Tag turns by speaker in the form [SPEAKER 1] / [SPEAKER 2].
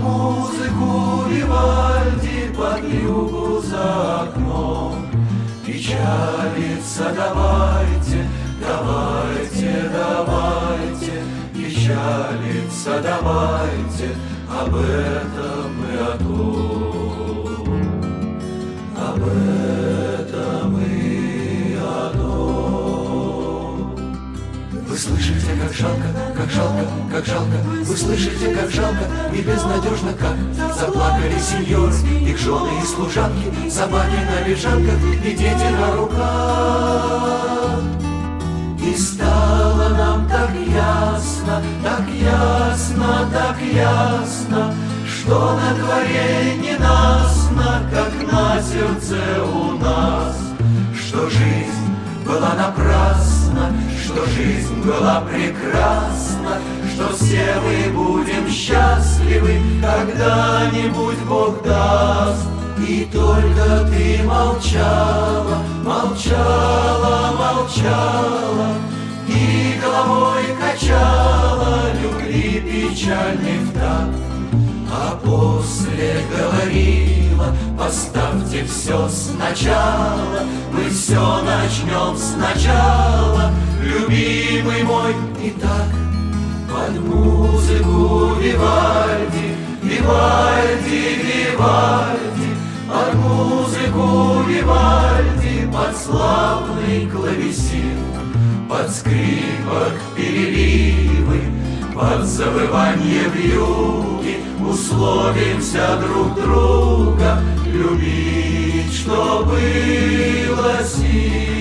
[SPEAKER 1] музыку Вивальди, под югу за окном. Печалиться давайте, давайте, давайте, печалиться давайте, об этом и о том, об этом и о том. Вы слышите, как жалко, как жалко, как жалко, вы слышите, как жалко и безнадежно, как заплакали сеньоры, их жены и служанки, собаки на лежанках и дети на руках. И стало нам так ясно, так ясно, так ясно, что на дворе ненастно, как на сердце у нас, что жизнь была напрасна, что жизнь была прекрасна, что все мы будем счастливы, когда-нибудь Бог даст. И только ты молчала, молчала, молчала, и головой качала любви печальный втак. А после говорила: поставьте все сначала, мы все начнем сначала, любимый мой. И так под музыку Вивальди, Вивальди, Вивальди, под музыку Вивальди, под славный клавесин, под скрипок переливы, под завывание вьюги условимся друг друга любить, что было сил.